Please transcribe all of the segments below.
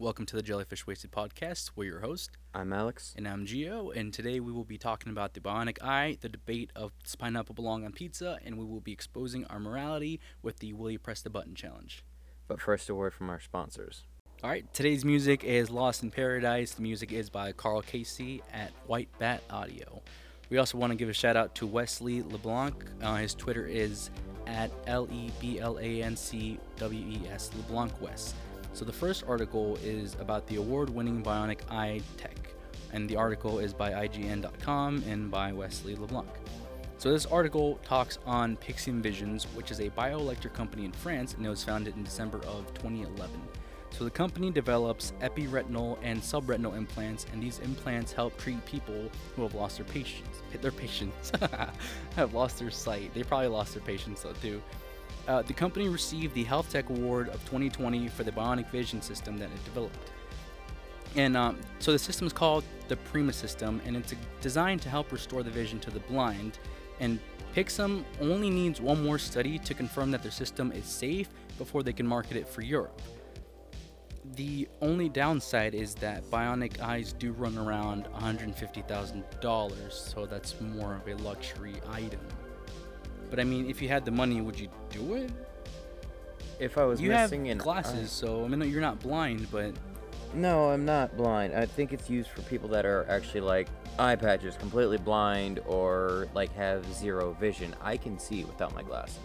Welcome to the Jellyfish Wasted podcast. We're your host, I'm Alex. and I'm Gio. And today we will be talking about the bionic eye, the debate of does pineapple belong on pizza, and we will be exposing our morality with the Will You Press the Button challenge. But first, a word from our sponsors. All right, today's music is Lost in Paradise. The music is by Carl Casey at White Bat Audio. We also want to give a shout out to Wesley LeBlanc. His Twitter is at LeBlancWes, LeBlanc West. So the first article is about the award-winning bionic eye tech, and the article is by IGN.com and by Wesley LeBlanc. So this article talks on Pixium Visions, which is a bioelectric company in France, and it was founded in December of 2011. So the company develops epiretinal and subretinal implants, and these implants help treat people who have lost their patience. Have lost their sight. They probably lost their patience though too. The company received the Health Tech Award of 2020 for the bionic vision system that it developed. And so the system is called the Prima system, and it's designed to help restore the vision to the blind. And Pixium only needs one more study to confirm that their system is safe before they can market it for Europe. The only downside is that bionic eyes do run around $150,000, so that's more of a luxury item. But I mean, if you had the money, would you do it? If I was You missing have an glasses, eye- so I mean, you're not blind, but No, I'm not blind. I think it's used for people that are actually like eye patches, completely blind, or like have zero vision. I can see without my glasses.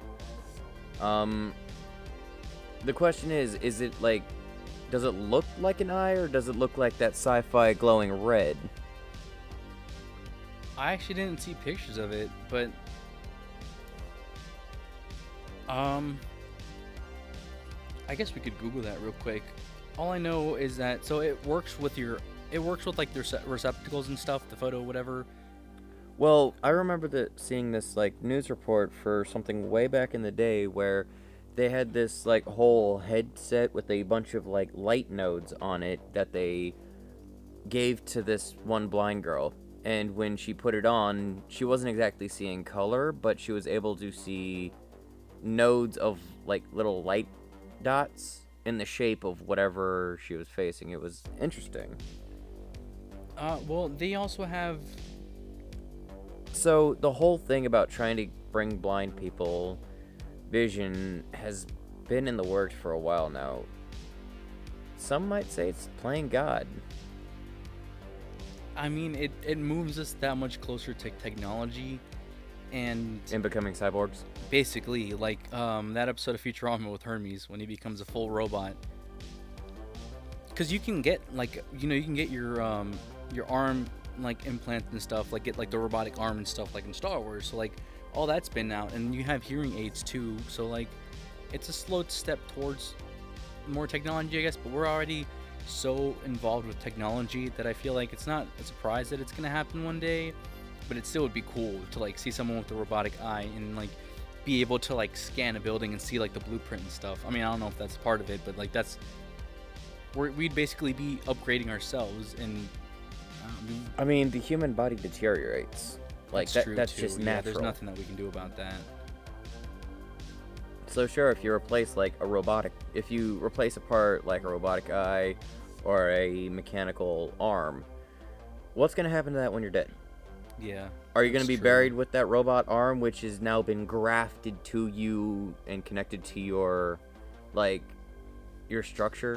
The question is it like, does it look like an eye, or does it look like that sci-fi glowing red? I actually didn't see pictures of it. But I guess we could Google that real quick. All I know is that it works with like their receptacles and stuff, the photo, whatever. Well, I remember seeing this like news report for something way back in the day where they had this like whole headset with a bunch of like light nodes on it that they gave to this one blind girl. And when she put it on, she wasn't exactly seeing color, but she was able to see nodes of like little light dots in the shape of whatever she was facing. It was interesting. Well, they also have. So the whole thing about trying to bring blind people vision has been in the works for a while now. Some might say it's playing God. I mean, it moves us that much closer to technology, and In becoming cyborgs. basically, like that episode of Futurama with Hermes when he becomes a full robot. Because you can get you can get your arm like implants and stuff, like get like the robotic arm and stuff like in Star Wars. So like all that's been out, and you have hearing aids too. So like it's a slow step towards more technology, I guess. But we're already so involved with technology that I feel like it's not a surprise that it's gonna happen one day. But it still would be cool to like see someone with a robotic eye and like be able to like scan a building and see like the blueprint and stuff. I mean, I don't know if that's part of it, but like we'd basically be upgrading ourselves. And I mean, the human body deteriorates. Like that's too. just Yeah, natural. there's nothing that we can do about that. So sure, if you replace if you replace a part like a robotic eye or a mechanical arm, what's gonna happen to that when you're dead? Yeah. Are you going that's to be true. buried with that robot arm, which has now been grafted to you and connected to your structure?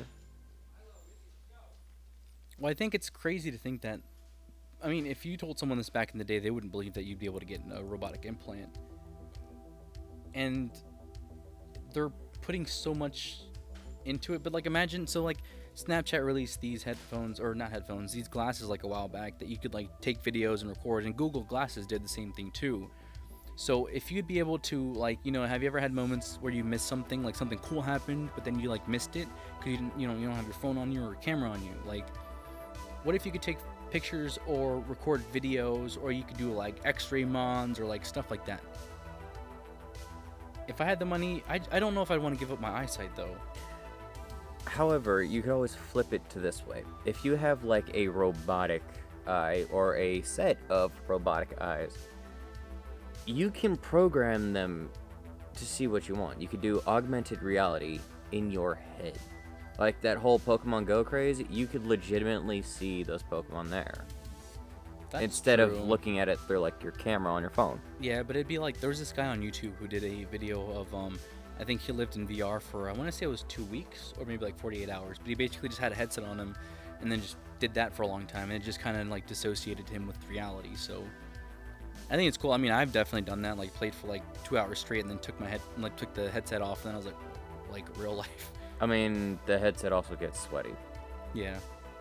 Well, I think it's crazy to think that. I mean, if you told someone this back in the day, they wouldn't believe that you'd be able to get a robotic implant. And they're putting so much into it. But like, imagine, so like Snapchat released these these glasses like a while back that you could like take videos and record, and Google Glasses did the same thing too. So if you'd be able to like, have you ever had moments where you missed something, like something cool happened, but then you like missed it because you don't have your phone on you or a camera on you? Like, what if you could take pictures or record videos, or you could do like X-ray mons or like stuff like that? If I had the money, I don't know if I'd want to give up my eyesight though. However, you could always flip it to this way. If you have like a robotic eye or a set of robotic eyes, you can program them to see what you want. You could do augmented reality in your head. Like that whole Pokemon Go craze, you could legitimately see those Pokemon there. That's instead true. of looking at it through like your camera on your phone. Yeah, but it'd be like there was this guy on YouTube who did a video of I think he lived in VR for I want to say it was 2 weeks or maybe like 48 hours, but he basically just had a headset on him and then just did that for a long time, and it just kind of like dissociated him with reality. So I think it's cool. I mean, I've definitely done that, like played for like 2 hours straight and then took the headset off, and then I was like real life. I mean, the headset also gets sweaty. Yeah.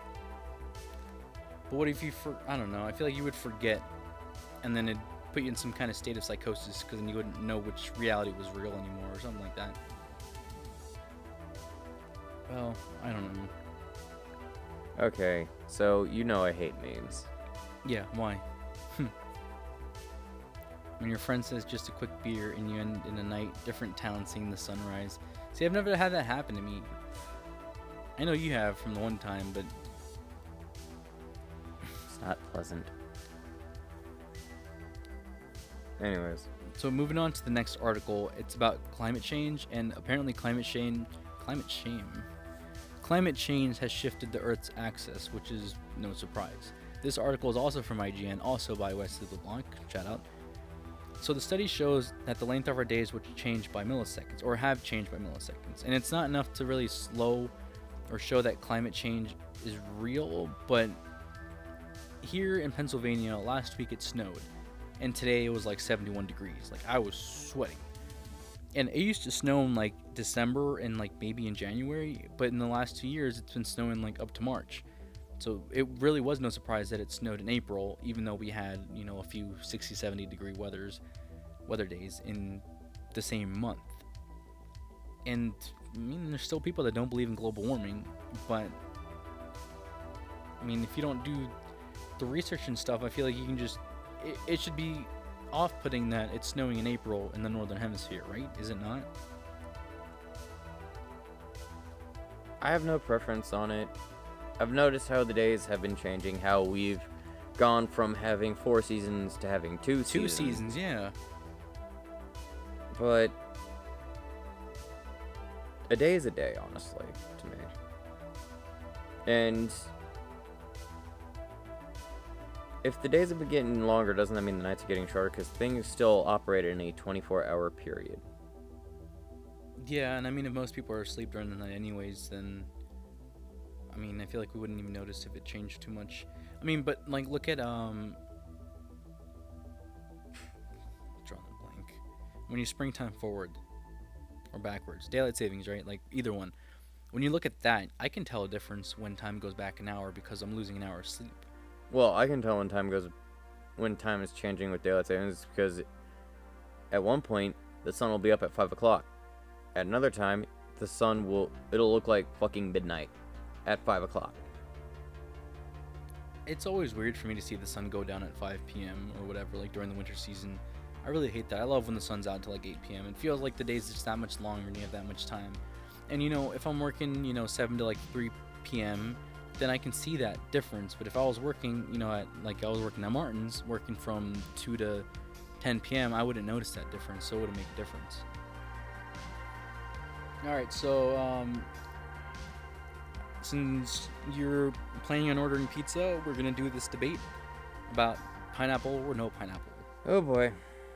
But what if you I don't know. I feel like you would forget, and then it'd put you in some kind of state of psychosis, because then you wouldn't know which reality was real anymore or something like that. Well, I don't know. Okay, so you know I hate memes. Yeah, why? When your friend says just a quick beer and you end in a night, different town seeing the sunrise. See, I've never had that happen to me. I know you have from the one time, but it's not pleasant. Anyways. So moving on to the next article, it's about climate change, and apparently climate change has shifted the Earth's axis, which is no surprise. This article is also from IGN, also by Wesley LeBlanc, shout out. So the study shows that the length of our days would change by milliseconds, or have changed by milliseconds. And it's not enough to really slow or show that climate change is real, but here in Pennsylvania, last week it snowed. And today it was like 71 degrees. Like, I was sweating. And it used to snow in like December and like maybe in January, but in the last 2 years it's been snowing like up to March. So it really was no surprise that it snowed in April, even though we had, you know, a few 60, 70 degree weather days in the same month. And I mean, there's still people that don't believe in global warming, but I mean, if you don't do the research and stuff, I feel like you can just, it should be off-putting that it's snowing in April in the northern hemisphere, right? Is it not? I have no preference on it. I've noticed how the days have been changing, how we've gone from having 4 seasons to having 2 seasons. 2 seasons, yeah. But a day is a day, honestly, to me. And if the days have been getting longer, doesn't that mean the nights are getting shorter? Because things still operate in a 24-hour period. Yeah, and I mean, if most people are asleep during the night anyways, then I mean, I feel like we wouldn't even notice if it changed too much. I mean, but like, look at drawing a blank. When you springtime forward or backwards, daylight savings, right? Like either one. When you look at that, I can tell a difference when time goes back an hour because I'm losing an hour of sleep. Well, I can tell when time is changing with daylight savings, because at one point the sun will be up at 5 o'clock. At another time, it'll look like fucking midnight at 5 o'clock. It's always weird for me to see the sun go down at 5 p.m. or whatever, like during the winter season. I really hate that. I love when the sun's out until like 8 p.m. It feels like the day's just that much longer and you have that much time. And you know, if I'm working, you know, 7 to like 3 p.m., then I can see that difference. But if I was working, you know, I was working at Martin's, working from 2 to 10 p.m., I wouldn't notice that difference, so it wouldn't make a difference. Alright, so, since you're planning on ordering pizza, we're gonna do this debate about pineapple or no pineapple. Oh boy.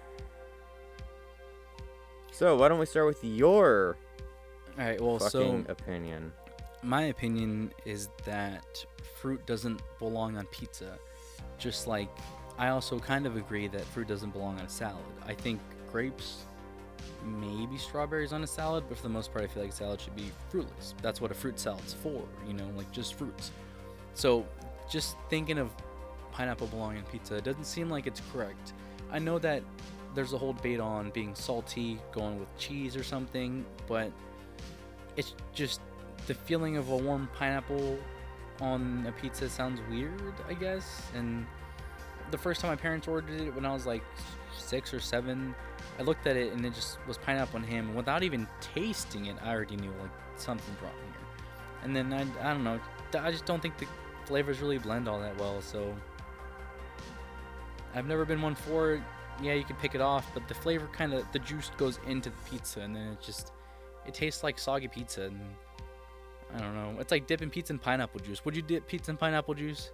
So, why don't we start with your Alright, well, fucking opinion? My opinion is that fruit doesn't belong on pizza. Just like I also kind of agree that fruit doesn't belong on a salad. I think grapes, maybe strawberries on a salad, but for the most part I feel like salad should be fruitless. That's what a fruit salad's for, you know, like just fruits. So just thinking of pineapple belonging on pizza, it doesn't seem like it's correct. I know that there's a whole debate on being salty, going with cheese or something, but it's just the feeling of a warm pineapple on a pizza sounds weird, I guess. And the first time my parents ordered it when I was like 6 or 7, I looked at it and it just was pineapple and ham, and without even tasting it, I already knew like something's wrong here. And then I don't know, I just don't think the flavors really blend all that well. So I've never been one for it. Yeah, you can pick it off, but the flavor the juice goes into the pizza, and then it tastes like soggy pizza. And I don't know. It's like dipping pizza in pineapple juice. Would you dip pizza in pineapple juice?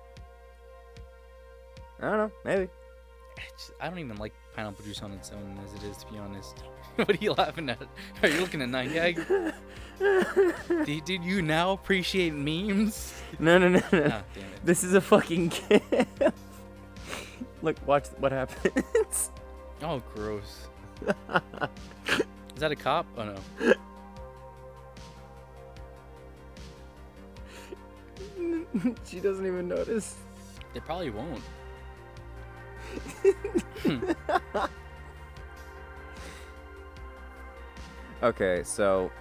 I don't know. Maybe. I don't even like pineapple juice on its own as it is, to be honest. What are you laughing at? Are you looking at 9gag? Did you now appreciate memes? No. Ah, damn it. This is a fucking gift. Look, watch what happens. Oh, gross. Is that a cop? Oh, no. She doesn't even notice. They probably won't. Okay, so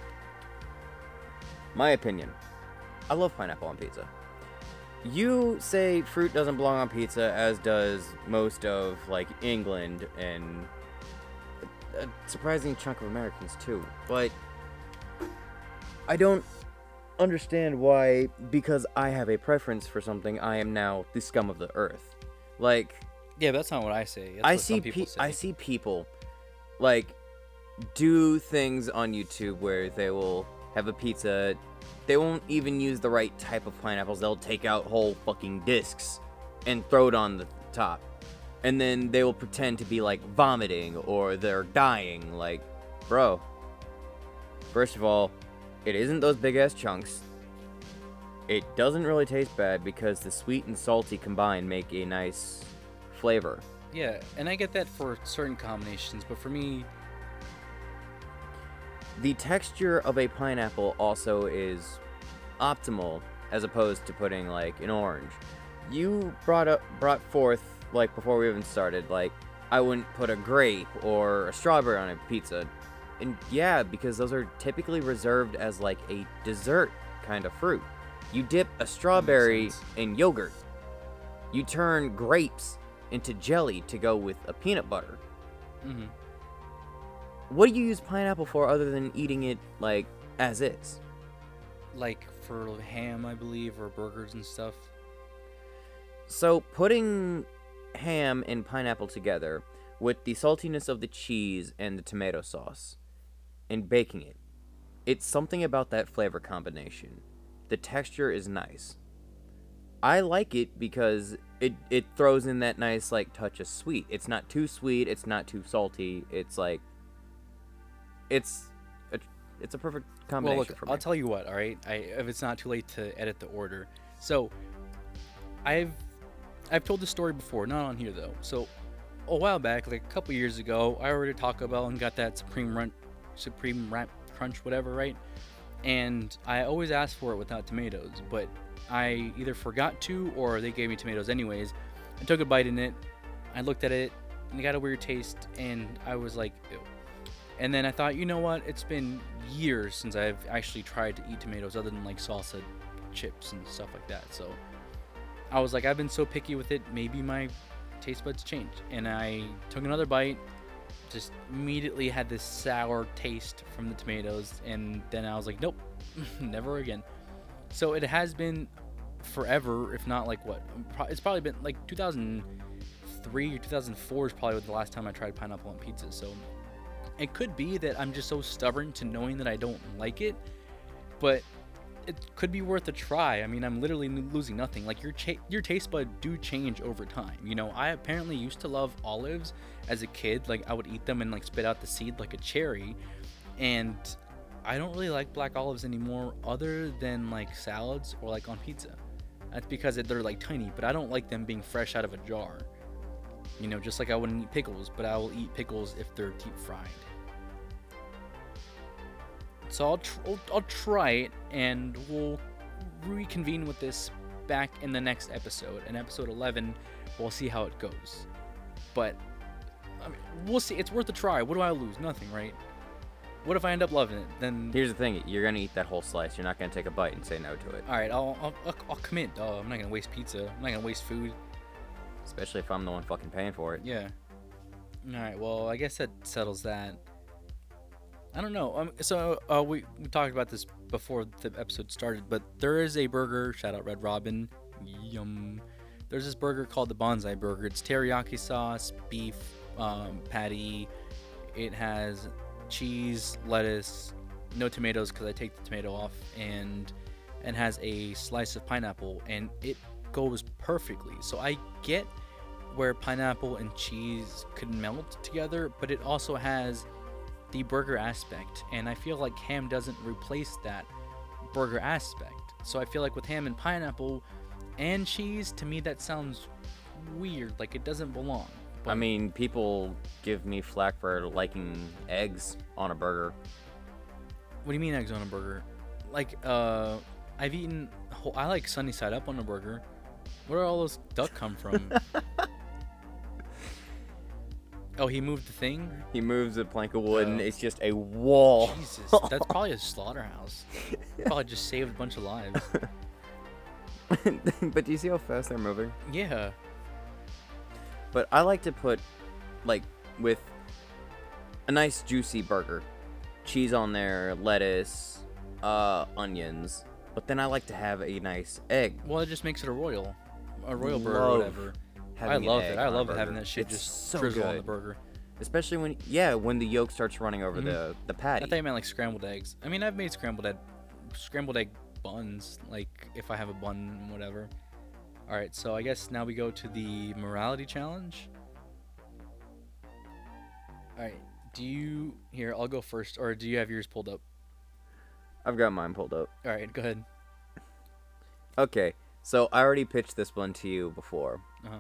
my opinion. I love pineapple on pizza. You say fruit doesn't belong on pizza, as does most of like England and a surprising chunk of Americans too. But I don't understand why, because I have a preference for something, I am now the scum of the earth. Like, Yeah, but that's not what I say. That's I what some see people say. I see people like do things on YouTube where they will have a pizza. They won't even use the right type of pineapples. They'll take out whole fucking discs and throw it on the top. And then they will pretend to be like vomiting or they're dying. Like, bro, first of all, it isn't those big ass chunks. It doesn't really taste bad because the sweet and salty combined make a nice flavor. Yeah, and I get that for certain combinations, but for me, The texture of a pineapple also is optimal as opposed to putting like an orange. You brought forth, like before we even started, like I wouldn't put a grape or a strawberry on a pizza. And yeah, because those are typically reserved as like a dessert kind of fruit. You dip a strawberry sense. in yogurt. You turn grapes into jelly to go with a peanut butter. mhm. What do you use pineapple for other than eating it like as is? Like for ham, I believe, or burgers and stuff. So putting ham and pineapple together with the saltiness of the cheese and the tomato sauce and baking it, it's something about that flavor combination. The texture is nice. I like it because it throws in that nice like touch of sweet. It's not too sweet, it's not too salty. It's like it's a perfect combination Well, look, for me. I'll tell you what. All right, if it's not too late to edit the order, so I've told this story before, not on here though. So a while back, like a couple years ago, I ordered Taco Bell and got that Supreme Wrap Crunch, whatever, right? And I always asked for it without tomatoes, but I either forgot to or they gave me tomatoes anyways. I took a bite in it, I looked at it, and it got a weird taste, and I was like, ew. And then I thought, you know what? It's been years since I've actually tried to eat tomatoes other than like salsa chips and stuff like that. So I was like, I've been so picky with it, maybe my taste buds changed. And I took another bite, just immediately had this sour taste from the tomatoes. And then I was like, nope, never again. So it has been forever, if not like what? It's probably been like 2003 or 2004 is probably the last time I tried pineapple on pizza. So it could be that I'm just so stubborn to knowing that I don't like it, but it could be worth a try. I mean, I'm literally losing nothing. Like your taste bud do change over time. You know, I apparently used to love olives as a kid. Like I would eat them and like spit out the seed like a cherry, and I don't really like black olives anymore, other than like salads or like on pizza. That's because they're like tiny, but I don't like them being fresh out of a jar. You know, just like I wouldn't eat pickles, but I will eat pickles if they're deep fried. So I'll try it, and we'll reconvene with this back in the next episode. In episode 11, we'll see how it goes. But I mean, we'll see. It's worth a try. What do I lose? Nothing, right? What if I end up loving it? Then Here's the thing: you're gonna eat that whole slice. You're not gonna take a bite and say no to it. all right, I'll commit. I'm not gonna waste pizza. I'm not gonna waste food. Especially if I'm the one fucking paying for it. Yeah. All right. Well, I guess that settles that. I don't know. So we talked about this before the episode started, but there is a burger. Shout out Red Robin. Yum. There's this burger called the Bonsai Burger. It's teriyaki sauce, beef patty. It has cheese, lettuce, no tomatoes because I take the tomato off, and has a slice of pineapple, and it goes perfectly. So I get where pineapple and cheese could melt together, but it also has the burger aspect, and I feel like ham doesn't replace that burger aspect. So I feel like with ham and pineapple and cheese, to me that sounds weird, like it doesn't belong. But I mean, people give me flack for liking eggs on a burger. what do you mean eggs on a burger? Like I've eaten I like sunny side up on a burger. Where do all those duck come from? Oh, he moved the thing? He moves a plank of wood, and Oh. it's just a wall. Jesus, that's probably a slaughterhouse. Probably just saved a bunch of lives. But do you see how fast they're moving? Yeah. But I like to put, like, with a nice juicy burger, cheese on there, lettuce, onions. But then I like to have a nice egg. Well, it just makes it a royal burger or Love whatever. I having an love egg it. I on a love burger. having that shit It's just so drizzle on the good. burger. Especially when the yolk starts running over the I patty. thought you meant like scrambled eggs. I mean, I've made scrambled egg buns, like if I have a bun, whatever. All right, so I guess now we go to the morality challenge. All right, here? I'll go first, or do you have yours pulled up? I've got mine pulled up. All right, go ahead. Okay, so I already pitched this one to you before. Uh-huh.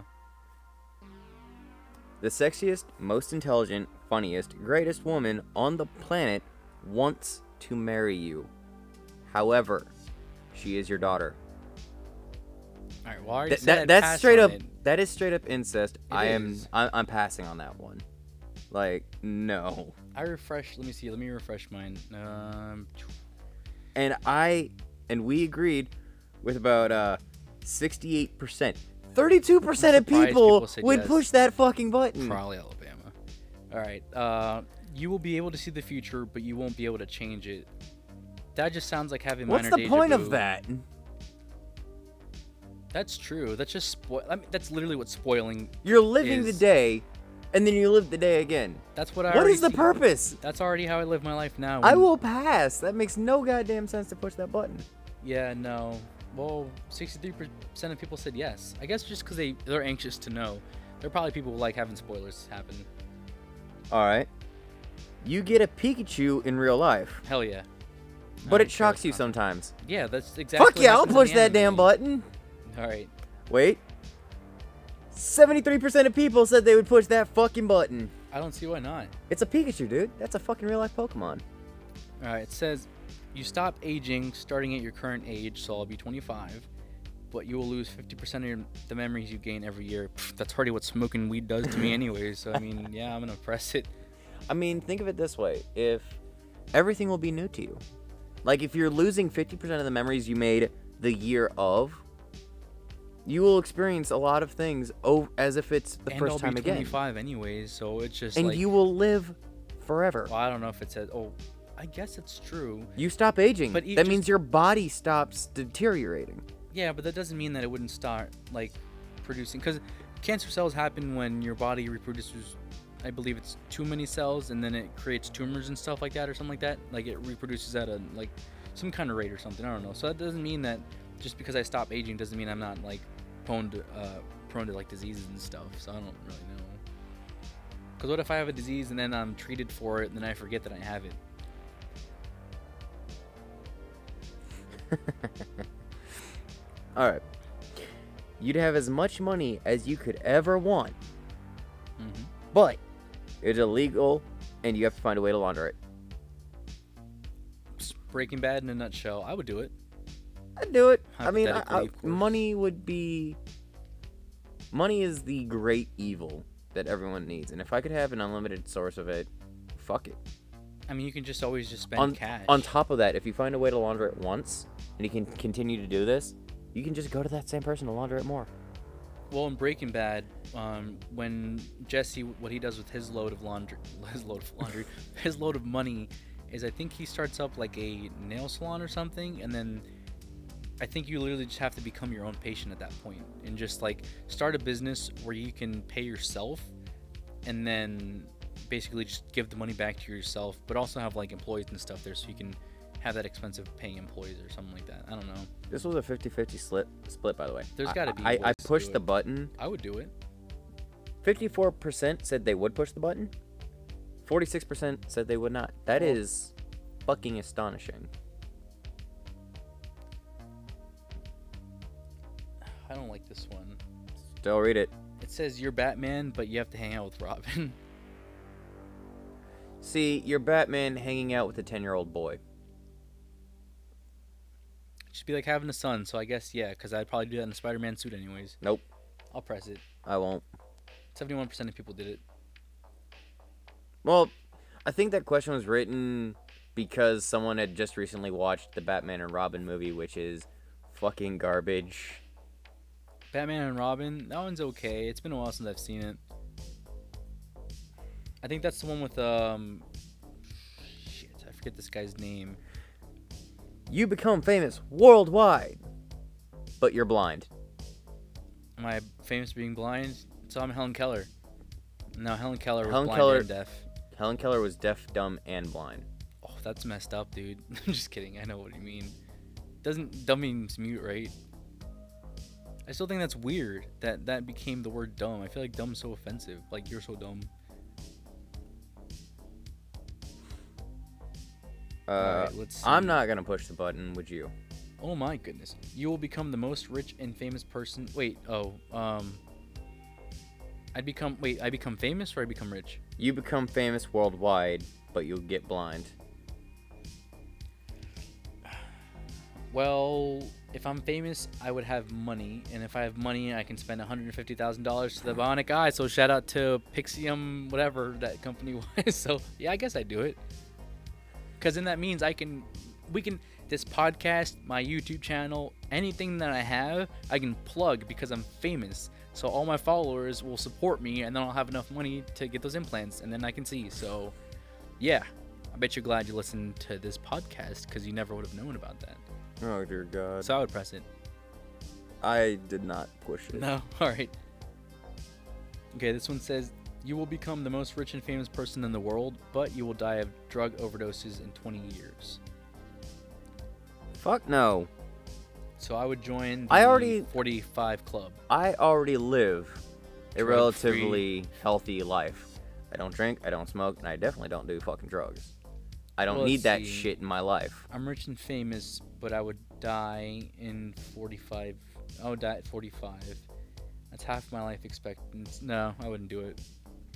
The sexiest, most intelligent, funniest, greatest woman on the planet wants to marry you. However, she is your daughter. All right, well, I already said I'd That's pass straight on up. it. That is straight up incest. is. I'm passing on that one. Like, no. Let me refresh mine. And we agreed with about 68%. 32% of surprised people people said would yes. push that fucking button. Probably Alabama. All right. You will be able to see the future, but you won't be able to change it. That just sounds like having What's minor the deja point vu. of that? That's true. That's just that's literally what spoiling. You're living the is- day, and then you live the day again. That's what I. What already is the see. purpose? That's already how I live my life now. I when- will pass. That makes no goddamn sense to push that button. Yeah. No. Well, 63% of people said yes. I guess just because they're anxious to know. There are probably people who like having spoilers happen. All right. You get a Pikachu in real life, Hell yeah. but I it don't care shocks what's you not. sometimes. Yeah, that's exactly. Fuck what yeah, I'll happens in push the that damn anime. button. All right. Wait. 73% of people said they would push that fucking button. I don't see why not. It's a Pikachu, dude. That's a fucking real life Pokemon. All right, it says you stop aging starting at your current age, so I'll be 25, but you will lose 50% of the memories you gain every year. Pff, that's already what smoking weed does to me anyways, so I mean, yeah, I'm gonna press it. I mean, think of it this way. If everything will be new to you. Like, if you're losing 50% of the memories you made the year of, you will experience a lot of things as if it's the And first I'll time be again. 25 anyways, so it's just And like, you will live forever. well, I don't know if it says, oh, I guess it's true. You stop aging. But That means your body stops deteriorating. Yeah, but that doesn't mean that it wouldn't start, like, producing, because cancer cells happen when your body reproduces, I believe it's too many cells, and then it creates tumors and stuff like that, or something like that. Like, it reproduces at a, like, some kind of rate or something, I don't know. So that doesn't mean that just because I stop aging doesn't mean I'm not, like, prone to like, diseases and stuff, so I don't really know. Because what if I have a disease and then I'm treated for it, and then I forget that I have it? Alright. You'd have as much money as you could ever want, Mm-hmm. but it's illegal and you have to find a way to launder it. Breaking Bad in a nutshell, I would do it. I'd do it. I mean, Hypothetically, of course. money would be... Money is the great evil that everyone needs. And if I could have an unlimited source of it, fuck it. I mean, you can just always just spend cash. On top of that, if you find a way to launder it once, and you can continue to do this, you can just go to that same person to launder it more. Well, in Breaking Bad, when Jesse, what he does with his load of money, is I think he starts up like a nail salon or something, and then I think you literally just have to become your own patient at that point, and just like start a business where you can pay yourself, and then basically just give the money back to yourself, but also have like employees and stuff there, so you can have that expensive paying employees or something like that. I don't know. This was a 50-50 split, by the way. There's got to be. I ways to pushed do the it. button. I would do it. 54% said they would push the button. 46% said they would not. That is fucking astonishing. I don't like this one. Still read it. It says you're Batman, but you have to hang out with Robin. See, you're Batman hanging out with a 10-year-old boy. Should be like having a son, so I guess yeah, because I'd probably do that in a Spider-Man suit anyways. Nope. I'll press it. I won't. 71% of people did it. Well, I think that question was written because someone had just recently watched the Batman and Robin movie, which is fucking garbage. Batman and Robin, that one's okay. It's been a while since I've seen it. I think that's the one with shit, I forget this guy's name. You become famous worldwide, but you're blind. Am I famous for being blind? So I'm Helen Keller. No, Helen Keller was Helen blind Keller- and deaf. Helen Keller was deaf, dumb, and blind. Oh, that's messed up, dude. I'm just kidding. I know what you mean. Doesn't dumb means mute, right? I still think that's weird that that became the word dumb. I feel like dumb's so offensive. Like, you're so dumb. Alright, let's see. I'm not gonna push the button, would you? Oh my goodness. You will become the most rich and famous person. Wait, I become famous or I become rich? You become famous worldwide, but you'll get blind. Well, if I'm famous, I would have money, and if I have money, I can spend $150,000 to the Bionic Eye. So shout out to Pixium, whatever that company was. So yeah, I guess I do it. Because then that means this podcast, my YouTube channel, anything that I have, I can plug because I'm famous. So all my followers will support me, and then I'll have enough money to get those implants, and then I can see. So yeah, I bet you're glad you listened to this podcast because you never would have known about that. Oh dear God. So I would press it. I did not push it. No, alright. Okay, this one says, you will become the most rich and famous person in the world, but you will die of drug overdoses in 20 years. Fuck no. So I would join I the already- 45 club. I already live a Drug-free. relatively healthy life. I don't drink, I don't smoke, and I definitely don't do fucking drugs. I don't Well, need let's that see. shit in my life. I'm rich and famous, but I would die in 45. I would die at 45. That's half my life expectancy. No, I wouldn't do it.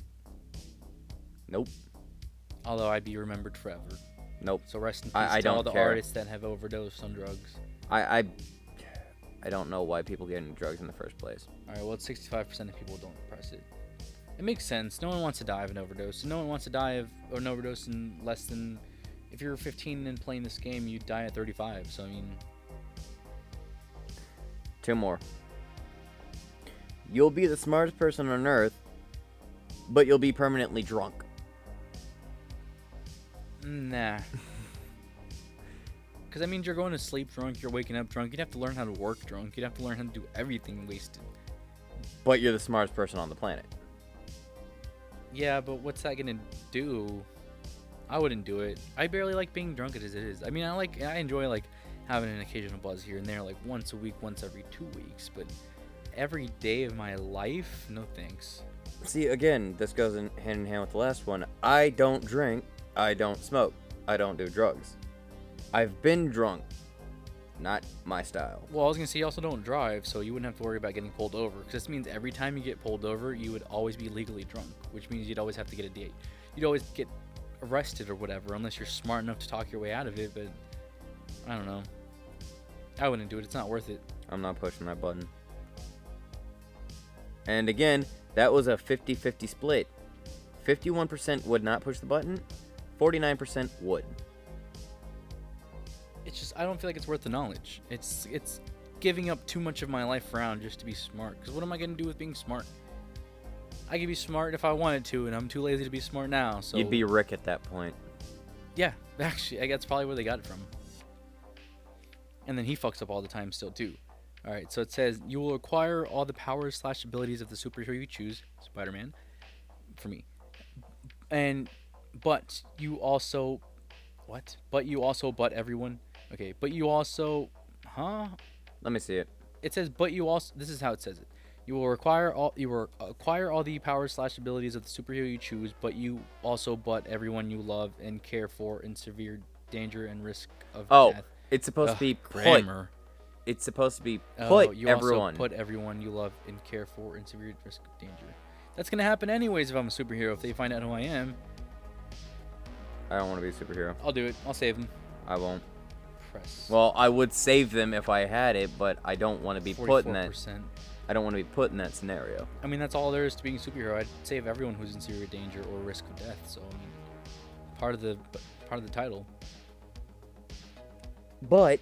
Nope. Although I'd be remembered forever. Nope. So rest in peace I to all don't the care. artists that have overdosed on drugs. I don't know why people get into drugs in the first place. Alright, well, 65% of people don't press it. It makes sense. No one wants to die of an overdose. No one wants to die of an overdose in less than... If you're 15 and playing this game, you die at 35. So, I mean... Two more. You'll be the smartest person on Earth, but you'll be permanently drunk. Nah. Because that means you're going to sleep drunk, you're waking up drunk. You'd have to learn how to work drunk. You'd have to learn how to do everything wasted. But you're the smartest person on the planet. Yeah, but what's that gonna do? I wouldn't do it. I barely like being drunk as it is. I mean, I enjoy like having an occasional buzz here and there, like once a week, once every 2 weeks. But every day of my life, no thanks. See, again, this goes hand in hand with the last one. I don't drink. I don't smoke. I don't do drugs. I've been drunk. Not my style. Well, I was gonna say you also don't drive, so you wouldn't have to worry about getting pulled over. Because this means every time you get pulled over, you would always be legally drunk, which means you'd always have to get a date. You'd always get arrested or whatever, unless you're smart enough to talk your way out of it. But I don't know. I wouldn't do it. It's not worth it. I'm not pushing that button. And again, that was a 50-50 split. 51% would not push the button. 49% would. It's just I don't feel like it's worth the knowledge. It's giving up too much of my life around just to be smart. Because what am I gonna do with being smart? I could be smart if I wanted to, and I'm too lazy to be smart now. So You'd be Rick at that point. yeah, actually, that's probably where they got it from. And then he fucks up all the time still too. All right, so it says you will acquire all the powers / abilities of the superhero you choose, Spider-Man, for me. And but you also what? But you also but everyone. Okay, but you also huh? Let me see it. It says but you also this is how it says it. You will acquire all the powers slash abilities of the superhero you choose, but you also but everyone you love and care for in severe danger and risk of Oh, death. it's supposed to Ugh, be put. grammar. It's supposed to be Oh, put you everyone. also put everyone you love and care for in severe risk of danger. That's gonna happen anyways if I'm a superhero. If they find out who I am, I don't want to be a superhero. I'll do it. I'll save them. I won't. Press. Well, I would save them if I had it, but I don't want to be put in that. 44%. I don't want to be put in that scenario. I mean, that's all there is to being a superhero. I'd save everyone who's in severe danger or risk of death. So I mean, part of the title. But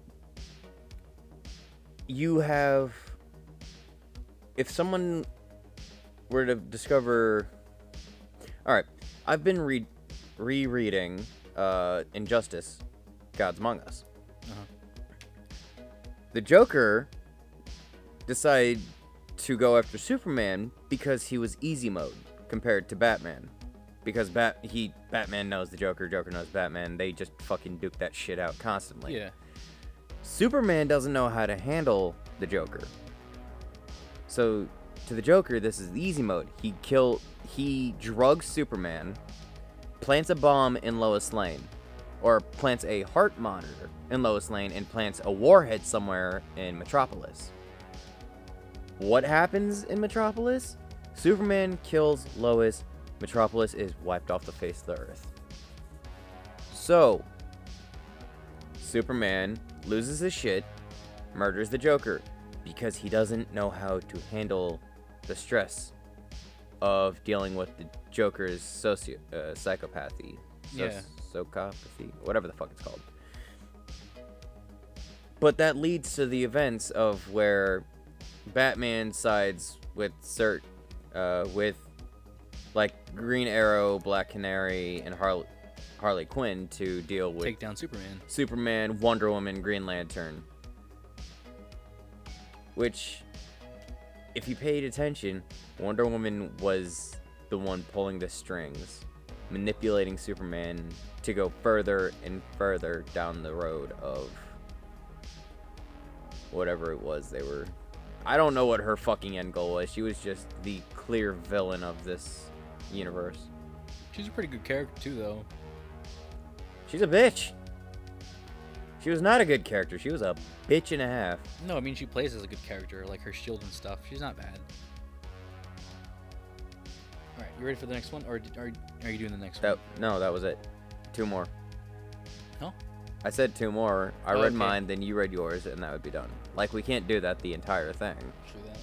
you have, if someone were to discover, all right, I've been rereading Injustice, Gods Among Us. Uh-huh. The Joker decided to go after Superman because he was easy mode compared to Batman. Because Batman knows the Joker knows Batman. They just fucking duke that shit out constantly. Yeah. Superman doesn't know how to handle the Joker. So to the Joker, this is the easy mode. He drugs Superman, plants a bomb in Lois Lane, or plants a heart monitor in Lois Lane, and plants a warhead somewhere in Metropolis. What happens in Metropolis? Superman kills Lois. Metropolis is wiped off the face of the earth. So, Superman loses his shit, murders the Joker, because he doesn't know how to handle the stress of dealing with the Joker's psychopathy. Yeah. Psychopathy, whatever the fuck it's called. But that leads to the events of where Batman sides with with like Green Arrow, Black Canary, and Harley Quinn to deal with Take down Superman. Superman, Wonder Woman, Green Lantern. Which, if you paid attention, Wonder Woman was the one pulling the strings, manipulating Superman to go further and further down the road of whatever it was they were. I don't know what her fucking end goal was. She was just the clear villain of this universe. She's a pretty good character too, though. She's a bitch. She was not a good character. She was a bitch and a half. No, I mean she plays as a good character, like her shield and stuff. She's not bad. All right, you ready for the next one, or are you doing the next one? No, that was it. 2 more. No? I said 2 more. I read Okay. mine, then you read yours, and that would be done. Like, we can't do that the entire thing. True that.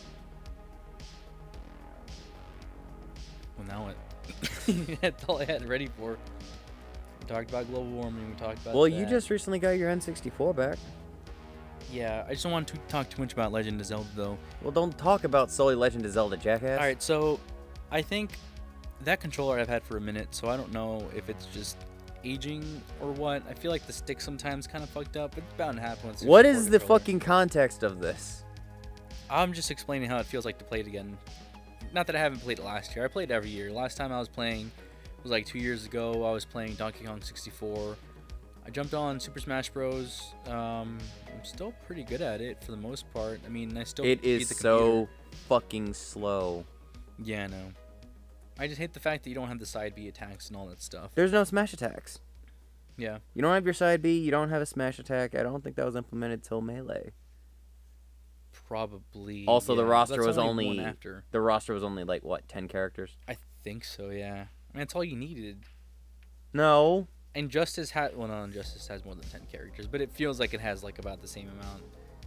Well, now what? That's all I had ready for. We talked about global warming. We talked about. Well, you that. just recently got your N64 back. Yeah, I just don't want to talk too much about Legend of Zelda, though. Well, don't talk about solely Legend of Zelda, jackass. All right, so I think that controller I've had for a minute, so I don't know if it's just aging or what. I feel like the stick sometimes kind of fucked up. It's bound to happen. Once What there's a is the controller. fucking context of this? I'm just explaining how it feels like to play it again. Not that I haven't played it last year. I played it every year. Last time I was playing was like 2 years ago. I was playing Donkey Kong 64. I jumped on Super Smash Bros. I'm still pretty good at it for the most part. I mean, I still It beat is the so computer. fucking slow. Yeah, I know. I just hate the fact that you don't have the side B attacks and all that stuff. There's no smash attacks. Yeah. You don't have your side B, you don't have a smash attack. I don't think that was implemented till Melee. Probably. Also, the yeah. roster That's was one only after. the roster was only like what, 10 characters? I think so. Yeah. I mean, that's all you needed. No. Injustice had well, no, Injustice has more than 10 characters, but it feels like it has like about the same amount.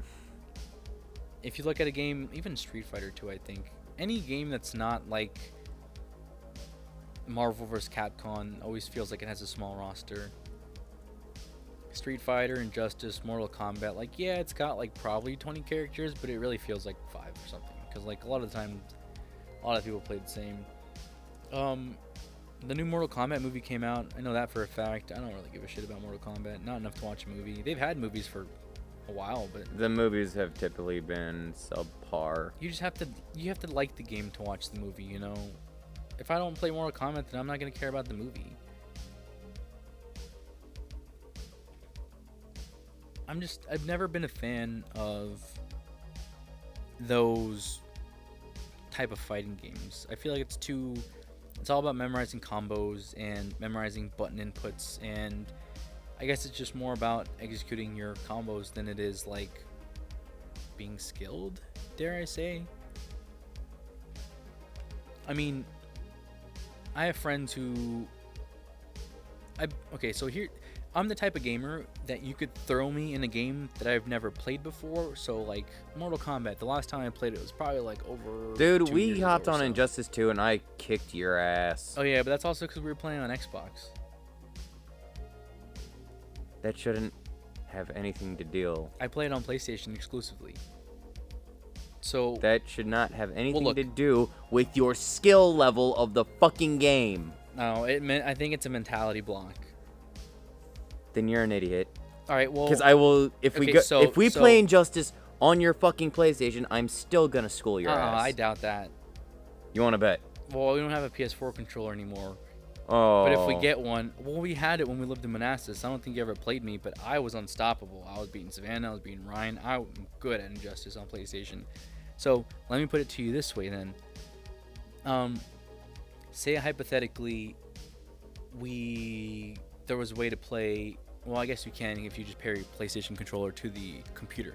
If you look at a game, even Street Fighter 2, I think any game that's not like Marvel vs. Capcom always feels like it has a small roster. Street Fighter, Injustice, Mortal Kombat, like yeah, it's got like probably 20 characters, but it really feels like 5 or something. Because like a lot of the time, a lot of people play the same. The new Mortal Kombat movie came out. I know that for a fact. I don't really give a shit about Mortal Kombat. Not enough to watch a movie. They've had movies for a while, but The movies have typically been subpar. you have to like the game to watch the movie, you know. If I don't play Mortal Kombat, then I'm not gonna care about the movie. I've never been a fan of those type of fighting games. I feel like it's all about memorizing combos and memorizing button inputs, and I guess it's just more about executing your combos than it is like being skilled, dare I say. I mean, I have friends who okay, so here I'm the type of gamer that you could throw me in a game that I've never played before. So like Mortal Kombat, the last time I played it was probably like over. Dude, we hopped on Injustice 2 and I kicked your ass. Oh yeah, but that's also because we were playing on Xbox. That shouldn't have anything to deal. I played on PlayStation exclusively. So that should not have anything to do with your skill level of the fucking game. No, I think it's a mentality block. Then you're an idiot. All right, well, because I will if we play Injustice on your fucking PlayStation, I'm still gonna school your ass. I doubt that. You want to bet? Well, we don't have a PS4 controller anymore. Oh. But if we get one, well, we had it when we lived in Manassas. I don't think you ever played me, but I was unstoppable. I was beating Savannah. I was beating Ryan. I'm good at Injustice on PlayStation. So let me put it to you this way then. Say hypothetically, there was a way to play. Well, I guess you can if you just pair your PlayStation controller to the computer.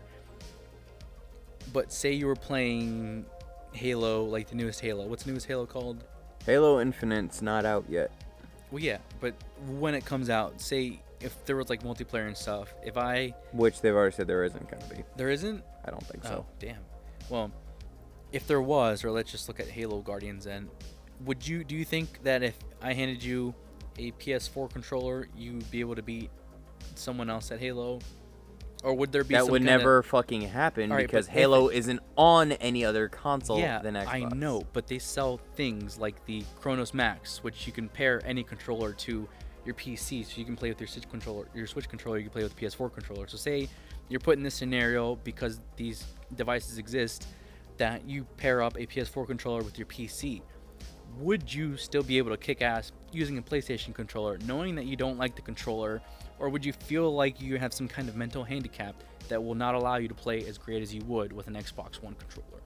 But say you were playing Halo, like the newest Halo. What's the newest Halo called? Halo Infinite's not out yet. Well, yeah, but when it comes out, say if there was like multiplayer and stuff, which they've already said there isn't gonna be. There isn't? I don't think so. Oh, damn. Well, if there was, or let's just look at Halo Guardians then, do you think that if I handed you a PS4 controller, you'd be able to beat someone else at Halo? Or would there be that would never fucking happen because Halo isn't on any other console than Xbox. I know, but they sell things like the Chronos Max, which you can pair any controller to your PC, so you can play with your Switch controller. You can play with the PS4 controller. So say you're put in this scenario because these devices exist that you pair up a PS4 controller with your PC. Would you still be able to kick ass using a PlayStation controller, knowing that you don't like the controller? Or would you feel like you have some kind of mental handicap that will not allow you to play as great as you would with an Xbox One controller?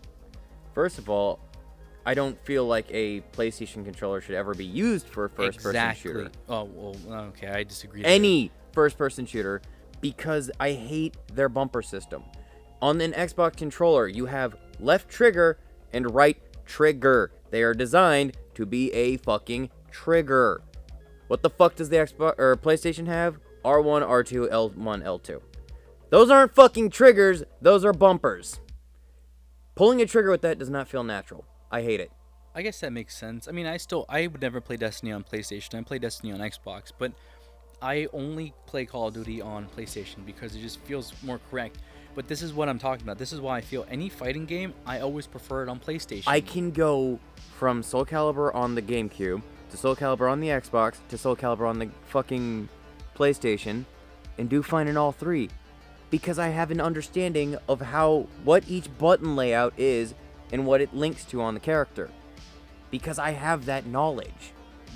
First of all, I don't feel like a PlayStation controller should ever be used for a first-person shooter. Oh, well, okay, I disagree. Any first-person shooter, because I hate their bumper system. On an Xbox controller, you have left trigger and right trigger. They are designed to be a fucking trigger. What the fuck does the Xbox or PlayStation have? R1, R2, L1, L2. Those aren't fucking triggers. Those are bumpers. Pulling a trigger with that does not feel natural. I hate it. I guess that makes sense. I mean, I would never play Destiny on PlayStation. I play Destiny on Xbox, but I only play Call of Duty on PlayStation because it just feels more correct. But this is what I'm talking about. This is why I feel any fighting game, I always prefer it on PlayStation. I can go from Soul Calibur on the GameCube to Soul Calibur on the Xbox to Soul Calibur on the fucking PlayStation and do fine in all three because I have an understanding of what each button layout is and what it links to on the character because I have that knowledge.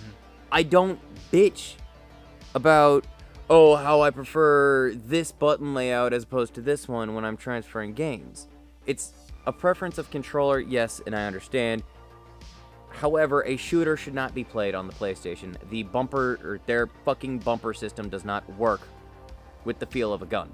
I don't bitch about how I prefer this button layout as opposed to this one when I'm transferring games. It's a preference of controller, yes, and I understand. However, a shooter should not be played on the PlayStation. The bumper, or their fucking bumper system does not work with the feel of a gun.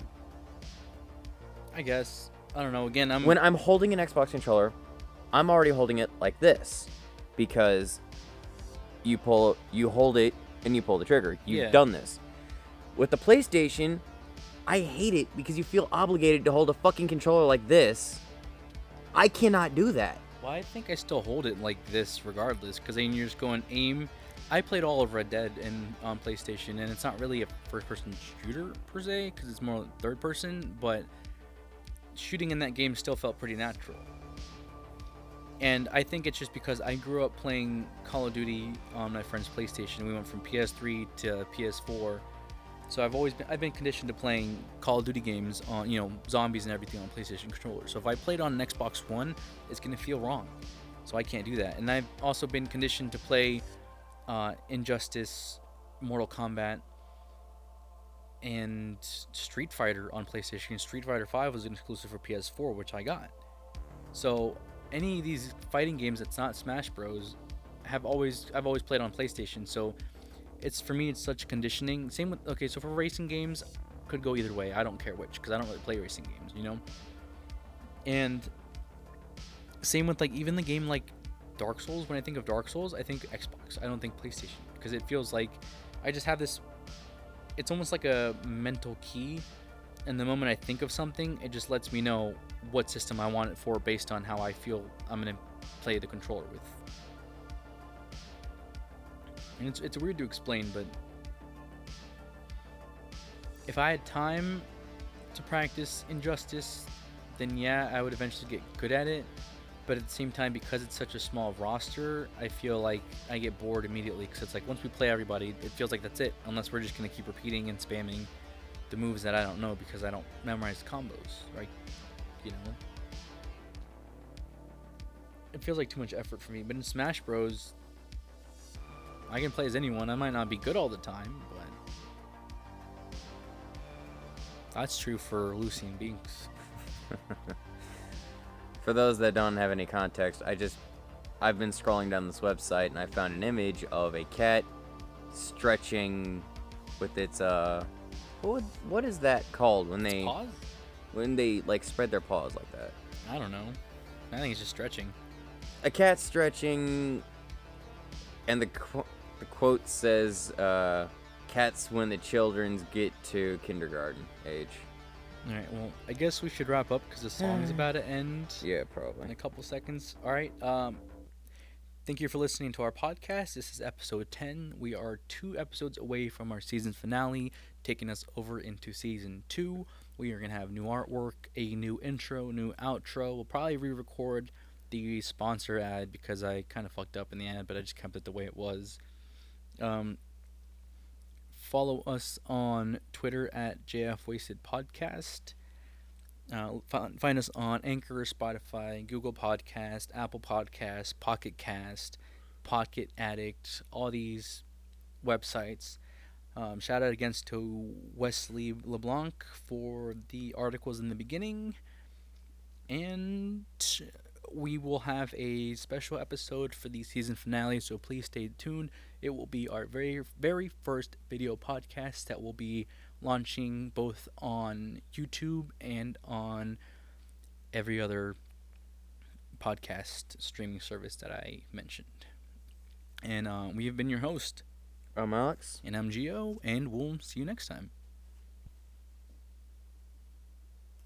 I guess. I don't know. Again, when I'm holding an Xbox controller, I'm already holding it like this because you hold it and you pull the trigger. You've done this. With the PlayStation, I hate it because you feel obligated to hold a fucking controller like this. I cannot do that. Well, I think I still hold it like this regardless, because then you're just going aim. I played all of Red Dead on PlayStation, and it's not really a first-person shooter per se, because it's more third-person, but shooting in that game still felt pretty natural. And I think it's just because I grew up playing Call of Duty on my friend's PlayStation. We went from PS3 to PS4. So I've been conditioned to playing Call of Duty games on, zombies and everything on PlayStation controller. So if I played on an Xbox One, it's gonna feel wrong. so I can't do that. And I've also been conditioned to play Injustice, Mortal Kombat, and Street Fighter on PlayStation. Street Fighter 5 was an exclusive for PS4, which I got. So any of these fighting games that's not Smash Bros. I've always played on PlayStation. So it's, for me, it's such conditioning. Same with, okay, so for racing games, could go either way. I don't care which, because I don't really play racing games, you know. And same with, like, even the game like Dark Souls. When I think of Dark Souls, I think Xbox. I don't think PlayStation, because it feels like I just have this. It's almost like a mental key, and the moment I think of something, it just lets me know what system I want it for based on how I feel I'm gonna play the controller with. And it's weird to explain, but if I had time to practice Injustice, then yeah, I would eventually get good at it. But at the same time, because it's such a small roster, I feel like I get bored immediately, because it's like once we play everybody, it feels like that's it, unless we're just going to keep repeating and spamming the moves that I don't know because I don't memorize combos, right? You know? It feels like too much effort for me. But in Smash Bros, I can play as anyone. I might not be good all the time, but that's true for Lucy and Binks. For those that don't have any context, I've been scrolling down this website and I found an image of a cat stretching with its what is that called when they Paws? like spread their paws like that? I don't know. I think it's just stretching. A cat stretching, and the quote says, "Cats when the children get to kindergarten age." Alright, well, I guess we should wrap up because the song is about to end Yeah, in probably. a couple seconds. Alright, thank you for listening to our podcast. This is episode 10. We are 2 episodes away from our season finale, taking us over into season 2. We are going to have new artwork, a new intro, new outro. We'll probably re-record the sponsor ad because I kind of fucked up in the ad, but I just kept it the way it was. Follow us on Twitter at JFWastedPodcast. Find us on Anchor, Spotify, Google Podcast, Apple Podcast, Pocket Cast, Pocket Addict, all these websites. Shout out again to Wesley LeBlanc for the articles in the beginning. And we will have a special episode for the season finale, so please stay tuned. It will be our very, very first video podcast that will be launching both on YouTube and on every other podcast streaming service that I mentioned. And we have been your host. I'm Alex. And I'm Gio, and we'll see you next time.